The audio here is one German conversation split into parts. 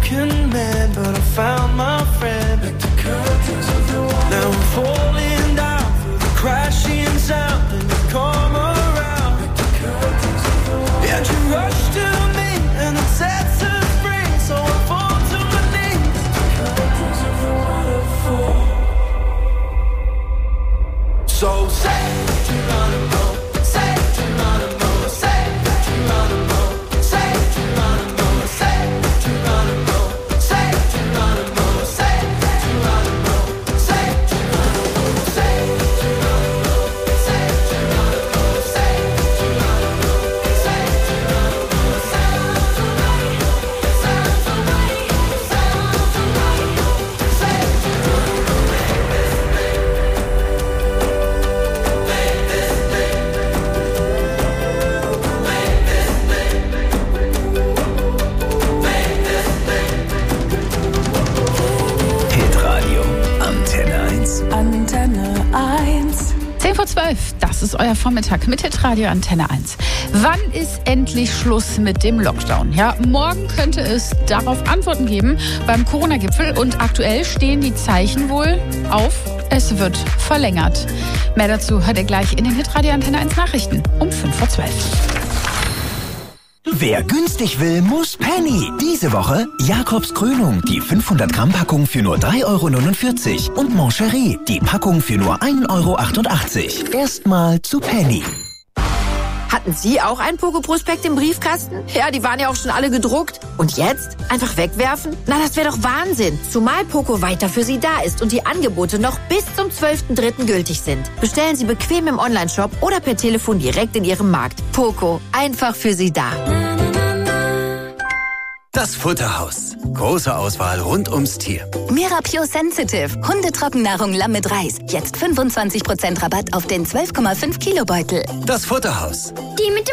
broken man, but I found my friend. Like the curtains of the wall. Now I'm falling down through the crashing sound, and you come around. Like the curtains of the wall. And you rush to me, and it sets us free, so I fall to my knees. The curtains of the waterfall. So say Geronimo, say Geronimo, say Geronimo, say Geronimo, say Geronimo, say Geronimo, say Geronimo, say Geronimo, say Geronimo, say Geronimo, say Geronimo, say Geronimo, sounds right, sounds right, sounds right, say Geronimo, Hitradio Antenne 1. Antenne 1. 10:12, das ist euer Vormittag mit Hitradio Antenne 1. Wann ist endlich Schluss mit dem Lockdown? Ja, morgen könnte es darauf Antworten geben beim Corona-Gipfel und aktuell stehen die Zeichen wohl auf, es wird verlängert. Mehr dazu hört ihr gleich in den Hitradio Antenne 1 Nachrichten um 5:12. Wer günstig will, muss Penny. Diese Woche Jakobs Krönung, die 500-Gramm-Packung für nur 3,49 € und Moncherie, die Packung für nur 1,88 €. Erstmal zu Penny. Hatten Sie auch einen Poco-Prospekt im Briefkasten? Ja, die waren ja auch schon alle gedruckt. Und jetzt? Einfach wegwerfen? Na, das wäre doch Wahnsinn. Zumal Poco weiter für Sie da ist und die Angebote noch bis zum 12.03. gültig sind. Bestellen Sie bequem im Onlineshop oder per Telefon direkt in Ihrem Markt. Poco, einfach für Sie da. Das Futterhaus. Große Auswahl rund ums Tier. Mirapure Sensitive. Hundetrockennahrung Lamm mit Reis. Jetzt 25% Rabatt auf den 12,5 Kilo Beutel. Das Futterhaus. Die mit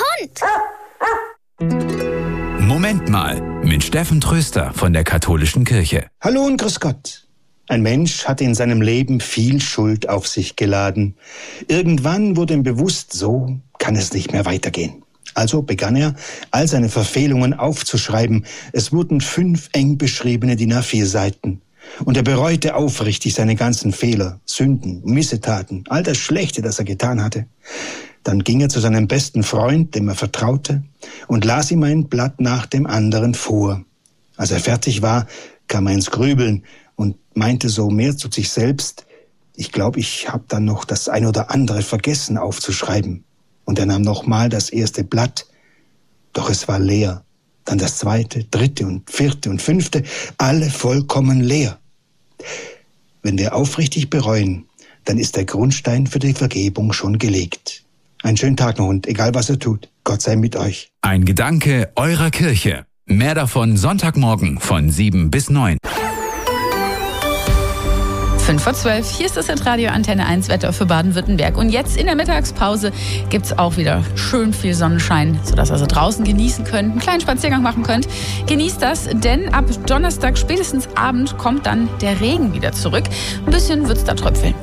dem gelben Hund. Moment mal, mit Steffen Tröster von der Katholischen Kirche. Hallo und grüß Gott. Ein Mensch hat in seinem Leben viel Schuld auf sich geladen. Irgendwann wurde ihm bewusst, so kann es nicht mehr weitergehen. Also begann er, all seine Verfehlungen aufzuschreiben. Es wurden 5 eng beschriebene DIN A4 Seiten. Und er bereute aufrichtig seine ganzen Fehler, Sünden, Missetaten, all das Schlechte, das er getan hatte. Dann ging er zu seinem besten Freund, dem er vertraute, und las ihm ein Blatt nach dem anderen vor. Als er fertig war, kam er ins Grübeln und meinte so mehr zu sich selbst, ich glaube, ich habe dann noch das ein oder andere vergessen aufzuschreiben. Und er nahm nochmal das erste Blatt, doch es war leer. Dann das zweite, dritte und vierte und fünfte, alle vollkommen leer. Wenn wir aufrichtig bereuen, dann ist der Grundstein für die Vergebung schon gelegt. Einen schönen Tag noch und egal was ihr tut, Gott sei mit euch. Ein Gedanke eurer Kirche. Mehr davon Sonntagmorgen von 7 bis 9. 5:12, hier ist das Hitradio Antenne 1 Wetter für Baden-Württemberg. Und jetzt in der Mittagspause gibt es auch wieder schön viel Sonnenschein, sodass ihr also draußen genießen könnt, einen kleinen Spaziergang machen könnt. Genießt das, denn ab Donnerstag spätestens Abend kommt dann der Regen wieder zurück. Ein bisschen wird es da tröpfeln.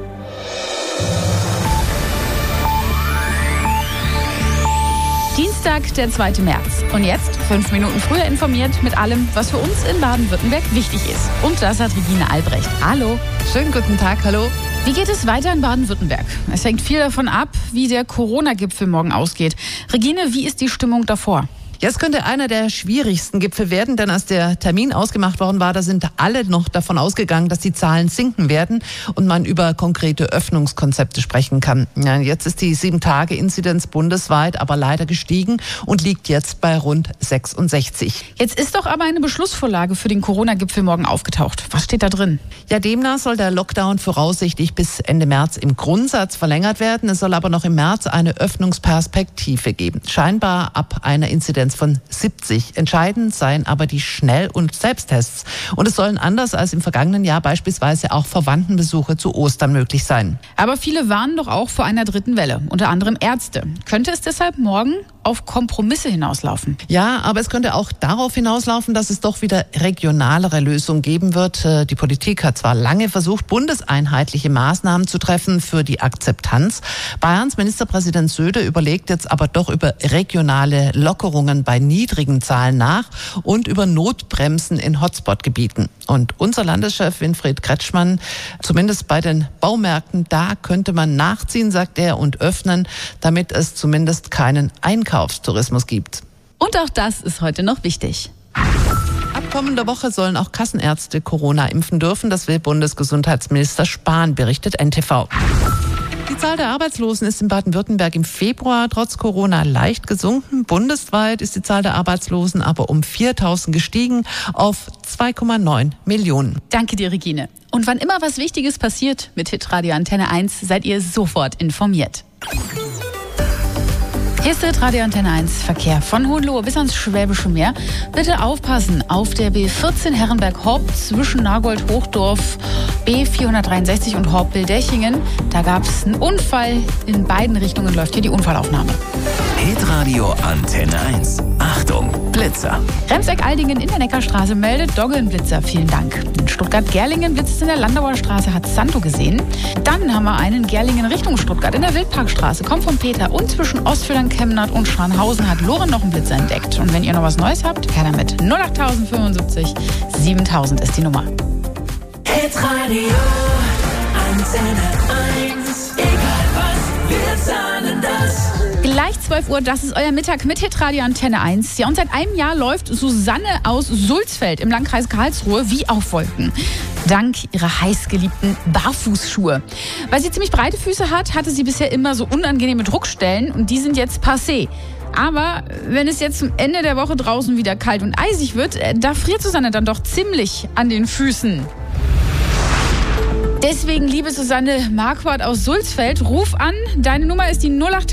Dienstag, der 2. März. Und jetzt 5 Minuten früher informiert mit allem, was für uns in Baden-Württemberg wichtig ist. Und das hat Regine Albrecht. Hallo. Schönen guten Tag, hallo. Wie geht es weiter in Baden-Württemberg? Es hängt viel davon ab, wie der Corona-Gipfel morgen ausgeht. Regine, wie ist die Stimmung davor? Ja, es könnte einer der schwierigsten Gipfel werden, denn als der Termin ausgemacht worden war, da sind alle noch davon ausgegangen, dass die Zahlen sinken werden und man über konkrete Öffnungskonzepte sprechen kann. Ja, jetzt ist die 7-Tage-Inzidenz bundesweit aber leider gestiegen und liegt jetzt bei rund 66. Jetzt ist doch aber eine Beschlussvorlage für den Corona-Gipfel morgen aufgetaucht. Was steht da drin? Ja, demnach soll der Lockdown voraussichtlich bis Ende März im Grundsatz verlängert werden. Es soll aber noch im März eine Öffnungsperspektive geben. Scheinbar ab einer Inzidenz von 70. Entscheidend seien aber die Schnell- und Selbsttests. Und es sollen anders als im vergangenen Jahr beispielsweise auch Verwandtenbesuche zu Ostern möglich sein. Aber viele warnen doch auch vor einer dritten Welle, unter anderem Ärzte. Könnte es deshalb morgen auf Kompromisse hinauslaufen. Ja, aber es könnte auch darauf hinauslaufen, dass es doch wieder regionalere Lösungen geben wird. Die Politik hat zwar lange versucht, bundeseinheitliche Maßnahmen zu treffen für die Akzeptanz. Bayerns Ministerpräsident Söder überlegt jetzt aber doch über regionale Lockerungen bei niedrigen Zahlen nach und über Notbremsen in Hotspot-Gebieten. Und unser Landeschef Winfried Kretschmann, zumindest bei den Baumärkten, da könnte man nachziehen, sagt er, und öffnen, damit es zumindest keinen Einkaufstourismus gibt. Und auch das ist heute noch wichtig. Ab kommender Woche sollen auch Kassenärzte Corona impfen dürfen. Das will Bundesgesundheitsminister Spahn, berichtet NTV. Die Zahl der Arbeitslosen ist in Baden-Württemberg im Februar trotz Corona leicht gesunken. Bundesweit ist die Zahl der Arbeitslosen aber um 4.000 gestiegen auf 2,9 Millionen. Danke dir, Regine. Und wann immer was Wichtiges passiert mit Hitradio Antenne 1, seid ihr sofort informiert. Hier ist Hitradio Antenne 1 Verkehr von Hohenlohe bis ans Schwäbische Meer. Bitte aufpassen auf der B14 Herrenberg-Horb zwischen Nagold-Hochdorf, B463 und Horb-Bildechingen. Da gab es einen Unfall. In beiden Richtungen läuft hier die Unfallaufnahme. Hitradio Antenne 1. Achtung, Blitzer. Remseck-Aldingen in der Neckarstraße meldet Doggelnblitzer. Vielen Dank. In Stuttgart-Gerlingen blitzt es in der Landauer Straße, hat Santo gesehen. Dann haben wir einen Gerlingen Richtung Stuttgart in der Wildparkstraße. Kommt von Peter und zwischen Ostfildern, Chemnat und Scharnhausen hat Loren noch einen Blitzer entdeckt. Und wenn ihr noch was Neues habt, her damit. 08075 7000 ist die Nummer. Hitradio Antenne 1. Egal was, wir sagen das. Gleich 12 Uhr, das ist euer Mittag mit Hitradio Antenne 1. Ja, und seit einem Jahr läuft Susanne aus Sulzfeld im Landkreis Karlsruhe wie auf Wolken. Dank ihrer heißgeliebten Barfußschuhe. Weil sie ziemlich breite Füße hat, hatte sie bisher immer so unangenehme Druckstellen und die sind jetzt passé. Aber wenn es jetzt zum Ende der Woche draußen wieder kalt und eisig wird, da friert Susanne dann doch ziemlich an den Füßen. Deswegen, liebe Susanne Marquardt aus Sulzfeld, ruf an. Deine Nummer ist die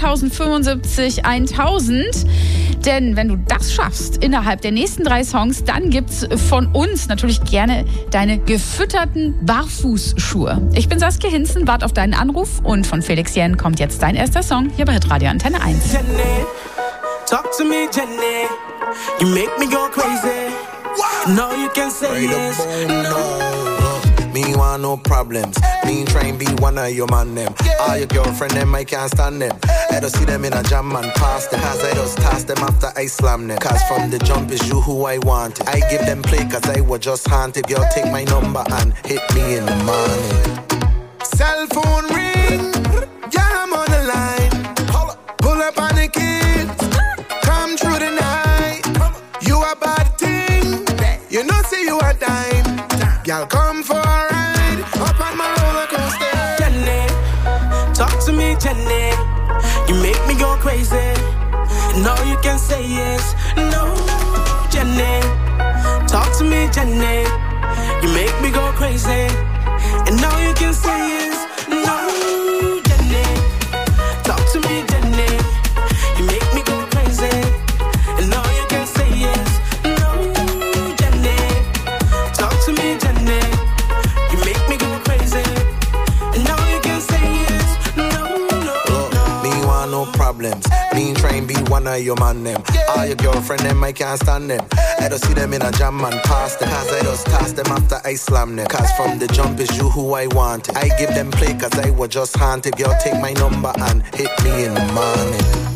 08075 1000. Denn wenn du das schaffst innerhalb der nächsten 3 Songs, dann gibt's von uns natürlich gerne deine gefütterten Barfußschuhe. Ich bin Saskia Hinzen, warte auf deinen Anruf und von Felix Jen kommt jetzt dein erster Song hier bei Hitradio Antenne 1. Jenny, talk to me, Jenny. You make me go crazy. No, you can say yes. No. Me want no problems. Me try and be one of your man them. All your girlfriend them, I can't stand them. I don't see them in a jam and pass them. Cause I just toss them after I slam them. Cause from the jump is you who I want. I give them play cause I was just haunted. Girl, take my number and hit me in the morning. Cell phone ring. Yeah, I'm on the line. Pull up on the kids. Come through the night. You a bad thing. You know see you a dime. Girl, come for a ride up on my roller coaster. Jenny, talk to me, Jenny. You make me go crazy. And all you can say is no. Jenny, talk to me, Jenny. You make me go crazy. And all you can say is no. Jenny, talk to me, Jenny. You make me go crazy. And all you can say is no. Jenny, talk to me, Jenny. You make me go crazy. And all you can say is no, no, no. Me want no problems. Me try and be one of your man them. All your girlfriend them, I can't stand them. I don't see them in a jam and pass them. Cause I just toss them after I slam them. Cause from the jump is you who I want. I give them play cause I was just haunted. Girl, take my number and hit me in the morning.